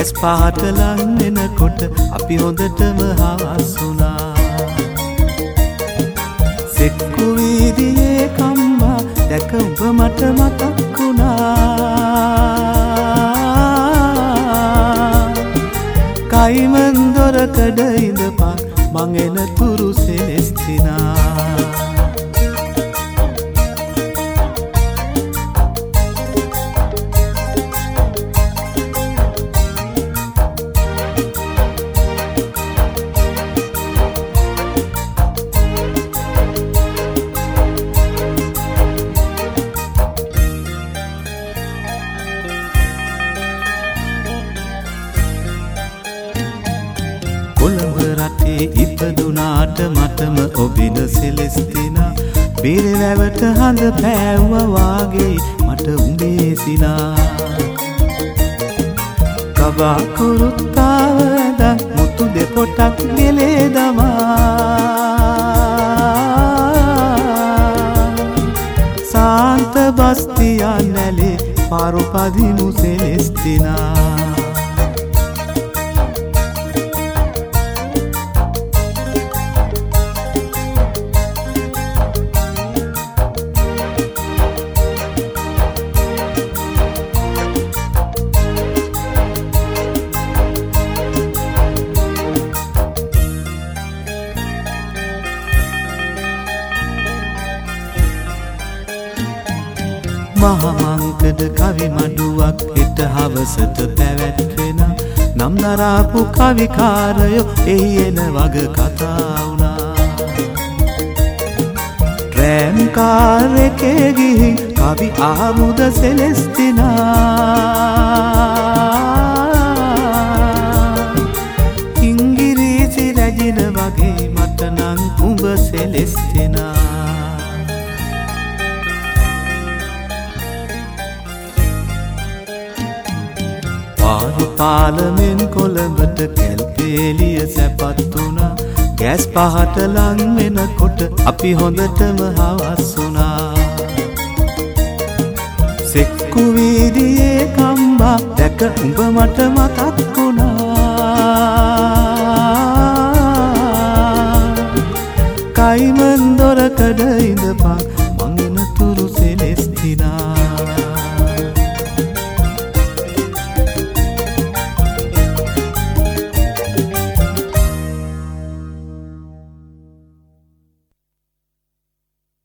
gas පහට ලං වෙනකොට අපි හොඳටම හවසුනා සෙක්කු වීදියේ කම්බා දැක උඹ මට මතක් වුණා කයිමන් දොරකඩ ඉඳපන් මං එන තුරු සෙලෙස්තිනා කොළඹ රටේ ඉපදුනාට මටම ඔබින සෙලෙස්තිනා බේරවැවට හඳ පෑවුවා වාගේ මට උඹේ සිනා කබා කුරුත්තාව ඇඳන් මුතු දෙපොටක් නෙලේ දමා සාන්ත බස්තියන් නැලේ පාරු පදිනු සෙලෙස්තිනා මහමංකඩ කවි මඩුවක් හෙට හවසට පැවැත්වෙන නම් දරාපු කවිකාරයෝ එහි එන වග කතා වුණා ට්‍රෑම් කාර් එකේ ගිහින් කවි ආමුද සෙලෙස්තිනා ඉංගිරීසි රැජින වගේ මට නම් උඹ සෙලෙස්තිනා පාලමෙන් කොළඹට කැල්පේලිය සැපත් වුණා ගෑස් පහට ලං වෙනකොට අපි හොඳටම හවසුනා සෙක්කු වීදියේ කම්බා දැක උඹ මට මතක් වුණා කයිමන් දොරකඩ ඉඳ